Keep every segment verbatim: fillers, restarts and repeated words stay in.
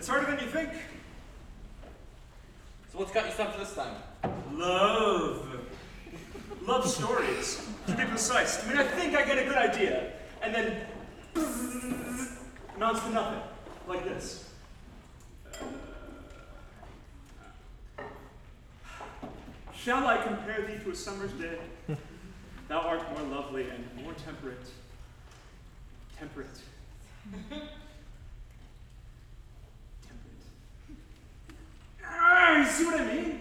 harder than you think. So what's got you stumped this time? Love. Love stories, to be precise. I mean, I think I get a good idea, and then amounts to nothing, like this. Uh, Shall I compare thee to a summer's day? Thou art more lovely and more temperate. Temperate. Temperate. Ah, you see what I mean?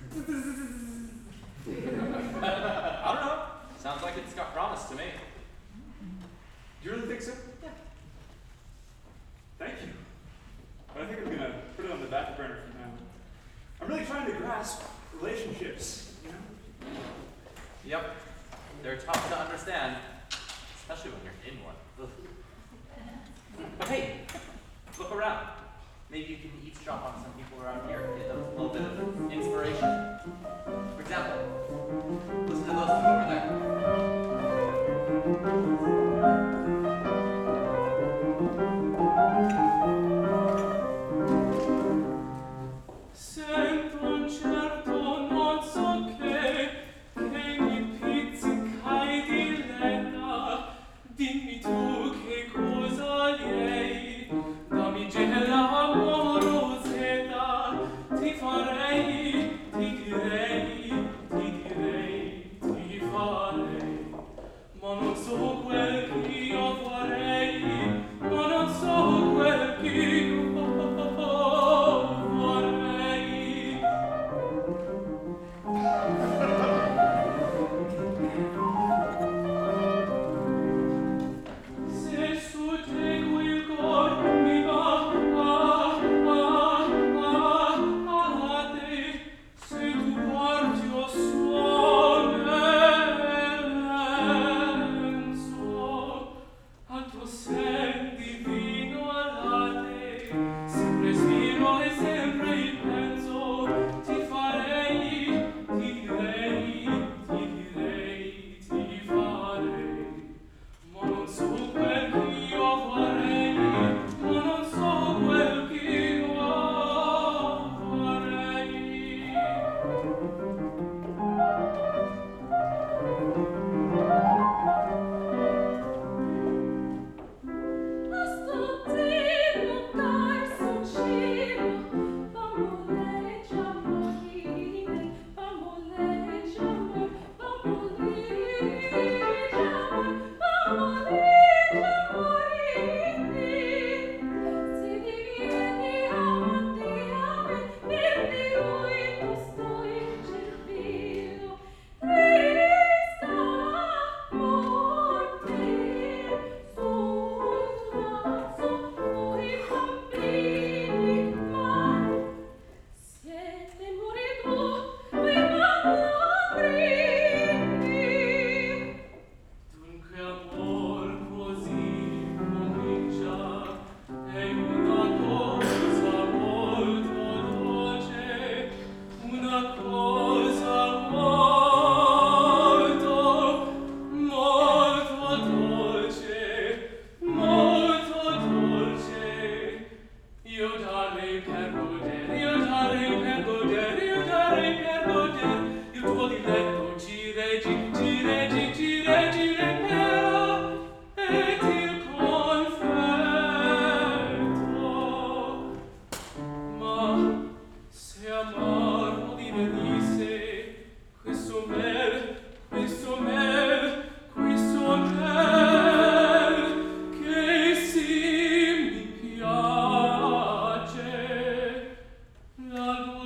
I don't know. Sounds like it's got promise to me. Do you really think so? Yeah. Thank you. But I think I'm gonna put it on the back burner for now. I'm really trying to grasp relationships, you know? Yep. They're tough to understand, especially when you're in one. Ugh. But hey, look around. Maybe you can eavesdrop on some people around here and get a little bit of inspiration. For example, listen to those two over there. Sento un certo non so che, che mi pizzicai di letta. Dimmi tu che cosa lei, dammi gela amorosetta, ti farei, ti direi, ti direi, ti farei, ma non so quel che io farei, ma non so quel che io vorrei. Se su te quel cor mi va a, a, a, a te, se tu porti o suo lenzo, al tuo sen divino alate, sempre spiro e sempre il penso, ti farei, ti direi, ti direi, ti farei. Ma non so quel che io vorrei, ma non so quel che io vorrei. Ascoltino dai son cielo, bamboleggia amorine, bamboleggia amor, bamboleggia amor, bamboleggia amorine. Se divieni amati a me, per Dio io sto in cervino, trisca morte, sul naso voi bambini, ma siete morito quei bambini. Dunque amor così comincia, è una cosa molto dolce, una cosa molto, molto dolce, molto dolce. Io darei per godere, io darei per godere, io darei per godere, il tuo diletto giregi, giregi, giregi, repera, e ti confetto. Ma se amaro divenisse questo mel, questo mel, questo mel, che sì mi piace, la